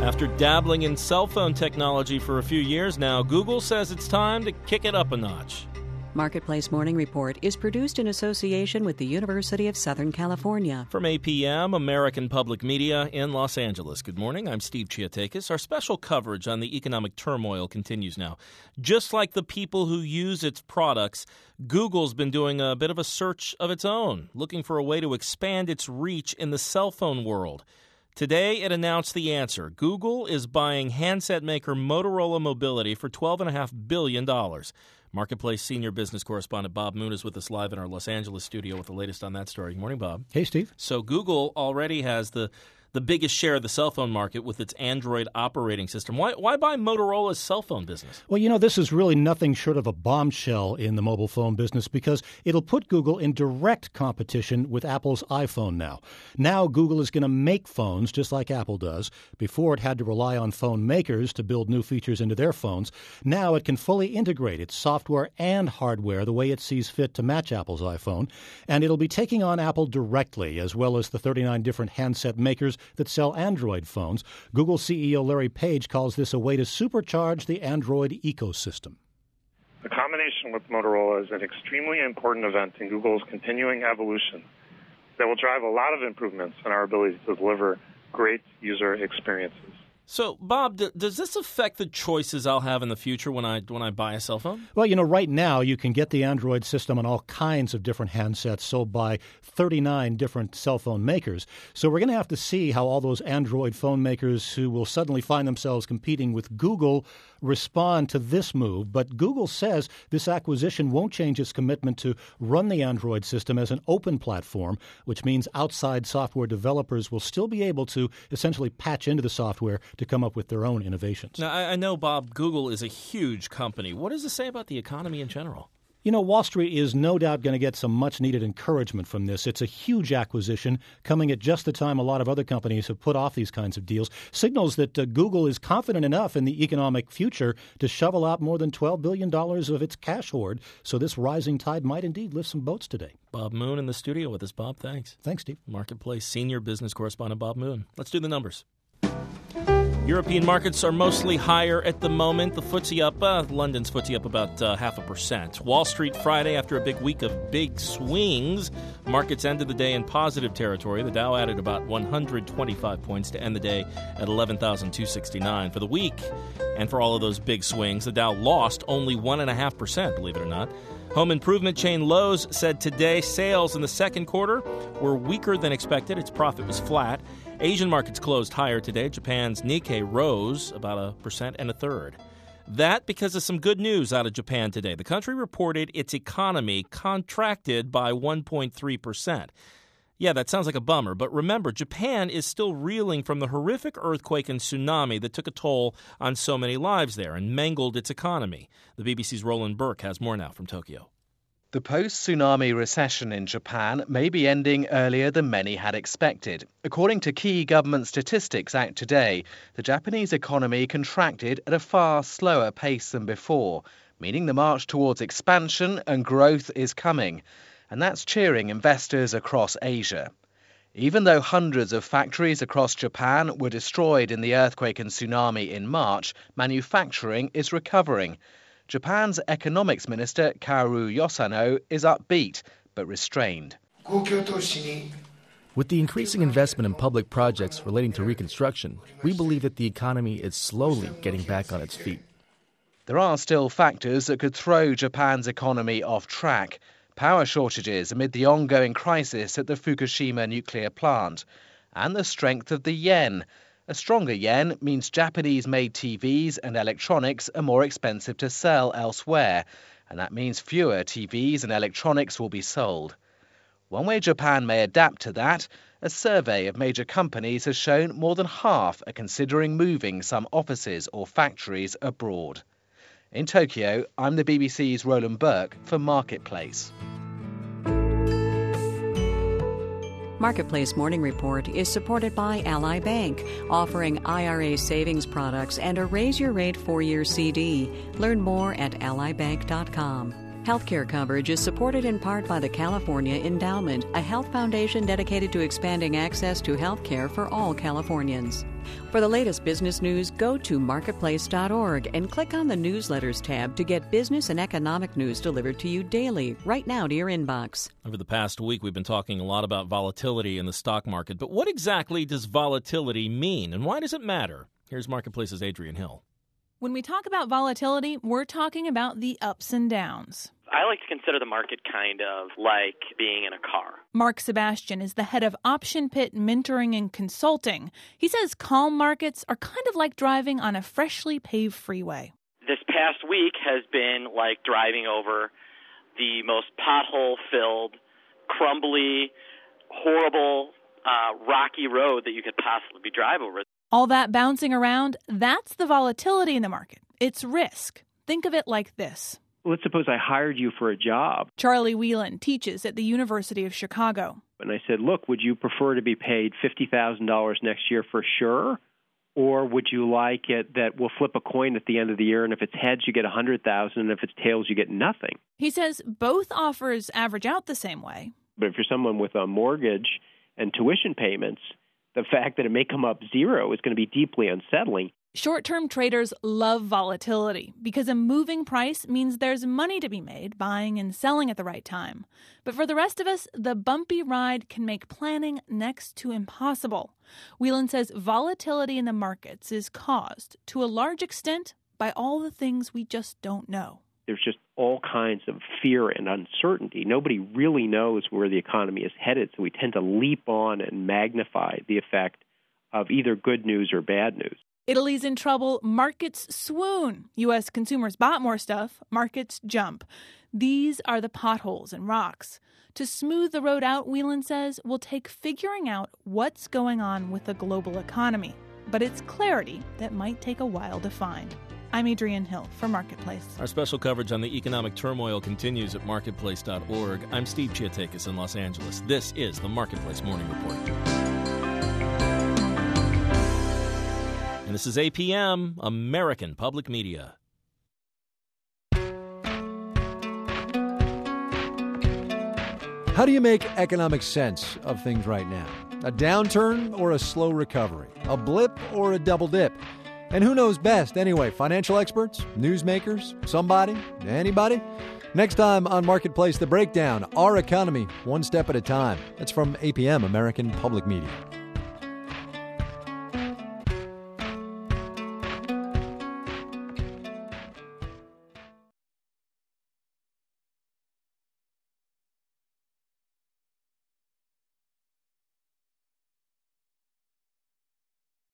After dabbling in cell phone technology for a few years now, Google says it's time to kick it up a notch. Marketplace Morning Report is produced in association with the University of Southern California. From APM, American Public Media in Los Angeles. Good morning, I'm Steve Chiatakis. Our special coverage on the economic turmoil continues now. Just like the people who use its products, Google's been doing a bit of a search of its own, looking for a way to expand its reach in the cell phone world. Today, it announced the answer. Google is buying handset maker Motorola Mobility for $12.5 billion. Marketplace senior business correspondent Bob Moon is with us live in our Los Angeles studio with the latest on that story. Good morning, Bob. Hey, Steve. So Google already has the biggest share of the cell phone market with its Android operating system. Why buy Motorola's cell phone business? Well, this is really nothing short of a bombshell in the mobile phone business because it'll put Google in direct competition with Apple's iPhone now. Now Google is going to make phones just like Apple does. Before, it had to rely on phone makers to build new features into their phones. Now it can fully integrate its software and hardware the way it sees fit to match Apple's iPhone. And it'll be taking on Apple directly, as well as the 39 different handset makers that sell Android phones. Google CEO Larry Page calls this a way to supercharge the Android ecosystem. The combination with Motorola is an extremely important event in Google's continuing evolution that will drive a lot of improvements in our ability to deliver great user experiences. So, Bob, does this affect the choices I'll have in the future when I buy a cell phone? Well, right now you can get the Android system on all kinds of different handsets sold by 39 different cell phone makers. So we're going to have to see how all those Android phone makers who will suddenly find themselves competing with Google respond to this move. But Google says this acquisition won't change its commitment to run the Android system as an open platform, which means outside software developers will still be able to essentially patch into the software to come up with their own innovations. Now, I know, Bob, Google is a huge company. What does it say about the economy in general? Wall Street is no doubt going to get some much-needed encouragement from this. It's a huge acquisition coming at just the time a lot of other companies have put off these kinds of deals. Signals that Google is confident enough in the economic future to shovel out more than $12 billion of its cash hoard. So this rising tide might indeed lift some boats today. Bob Moon in the studio with us. Bob, thanks. Thanks, Steve. Marketplace senior business correspondent Bob Moon. Let's do the numbers. European markets are mostly higher at the moment. The FTSE up, London's FTSE up about 0.5%. Wall Street Friday, after a big week of big swings, markets ended the day in positive territory. The Dow added about 125 points to end the day at 11,269. For the week, and for all of those big swings, the Dow lost only 1.5%, believe it or not. Home improvement chain Lowe's said today sales in the second quarter were weaker than expected. Its profit was flat. Asian markets closed higher today. Japan's Nikkei rose about 1.33%. That because of some good news out of Japan today. The country reported its economy contracted by 1.3%. Yeah, that sounds like a bummer, but remember, Japan is still reeling from the horrific earthquake and tsunami that took a toll on so many lives there and mangled its economy. The BBC's Roland Burke has more now from Tokyo. The post-tsunami recession in Japan may be ending earlier than many had expected. According to key government statistics out today, the Japanese economy contracted at a far slower pace than before, meaning the march towards expansion and growth is coming. And that's cheering investors across Asia. Even though hundreds of factories across Japan were destroyed in the earthquake and tsunami in March, manufacturing is recovering. Japan's economics minister, Kaoru Yosano, is upbeat but restrained. With the increasing investment in public projects relating to reconstruction, we believe that the economy is slowly getting back on its feet. There are still factors that could throw Japan's economy off track. Power shortages amid the ongoing crisis at the Fukushima nuclear plant, and the strength of the yen. A stronger yen means Japanese-made TVs and electronics are more expensive to sell elsewhere, and that means fewer TVs and electronics will be sold. One way Japan may adapt to that, a survey of major companies has shown more than half are considering moving some offices or factories abroad. In Tokyo, I'm the BBC's Roland Burke for Marketplace. Marketplace Morning Report is supported by Ally Bank, offering IRA savings products and a Raise Your Rate 4-year CD. Learn more at allybank.com. Healthcare coverage is supported in part by the California Endowment, a health foundation dedicated to expanding access to health care for all Californians. For the latest business news, go to marketplace.org and click on the Newsletters tab to get business and economic news delivered to you daily, right now to your inbox. Over the past week, we've been talking a lot about volatility in the stock market. But what exactly does volatility mean, and why does it matter? Here's Marketplace's Adrian Hill. When we talk about volatility, we're talking about the ups and downs. I like to consider the market kind of like being in a car. Mark Sebastian is the head of Option Pit Mentoring and Consulting. He says calm markets are kind of like driving on a freshly paved freeway. This past week has been like driving over the most pothole-filled, crumbly, horrible, rocky road that you could possibly drive over. All that bouncing around, that's the volatility in the market. It's risk. Think of it like this. Let's suppose I hired you for a job. Charlie Whelan teaches at the University of Chicago. And I said, look, would you prefer to be paid $50,000 next year for sure? Or would you like it that we'll flip a coin at the end of the year, and if it's heads, you get $100,000, and if it's tails, you get nothing? He says both offers average out the same way. But if you're someone with a mortgage and tuition payments, the fact that it may come up zero is going to be deeply unsettling. Short-term traders love volatility because a moving price means there's money to be made buying and selling at the right time. But for the rest of us, the bumpy ride can make planning next to impossible. Whelan says volatility in the markets is caused, to a large extent, by all the things we just don't know. There's just all kinds of fear and uncertainty. Nobody really knows where the economy is headed, so we tend to leap on and magnify the effect of either good news or bad news. Italy's in trouble, markets swoon. U.S. consumers bought more stuff, markets jump. These are the potholes and rocks. To smooth the road out, Whelan says, will take figuring out what's going on with the global economy. But it's clarity that might take a while to find. I'm Adrian Hill for Marketplace. Our special coverage on the economic turmoil continues at marketplace.org. I'm Steve Chiatakis in Los Angeles. This is the Marketplace Morning Report. And this is APM, American Public Media. How do you make economic sense of things right now? A downturn or a slow recovery? A blip or a double dip? And who knows best anyway? Financial experts? Newsmakers? Somebody? Anybody? Next time on Marketplace, The Breakdown, our economy, one step at a time. That's from APM, American Public Media.